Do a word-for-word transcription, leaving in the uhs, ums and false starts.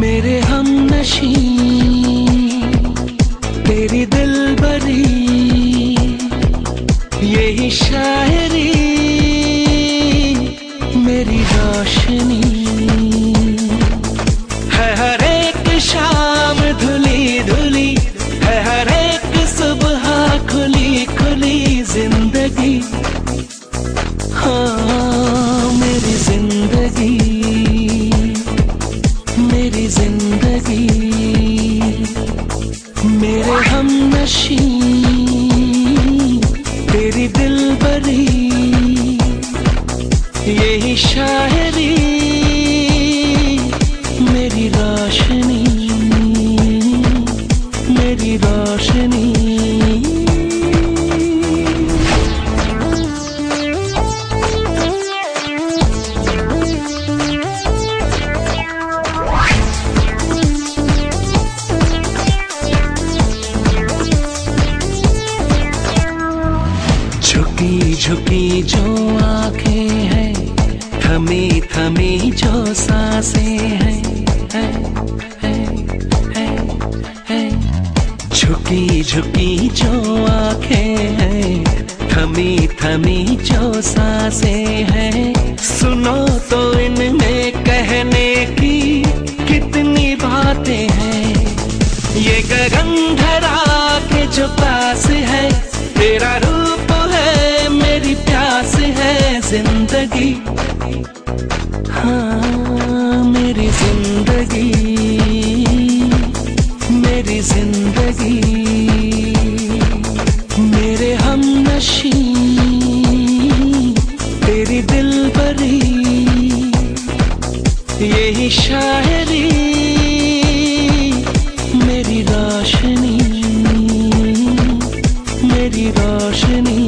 मेरे हमनशी तेरी दिलबरी, यही शायरी मेरी रोशनी है। हर एक शाम धुली धुली है, हर एक सुबह खुली खुली जिंदगी। हाँ मेरी जिंदगी, मेरी जिंदगी, मेरे हमनशी तेरी दिलबरी, यही शायरी मेरी रोशनी, मेरी रोशनी। झुकी झुकी जो आंखें हैं, थमी थमी जो सांसें हैं, है, है, है, है। झुकी झुकी जो आंखें हैं, थमी थमी जो सांसें हैं। सुनो तो इनमें कहने की कितनी बातें हैं। ये गगन धरा के जो पास है, तेरा रूप है मेरी प्यास है जिंदगी। हाँ मेरी जिंदगी, मेरी जिंदगी, मेरे हमनशी तेरी दिलबरी, यही शायरी मेरी रोशनी, मेरी रोशनी।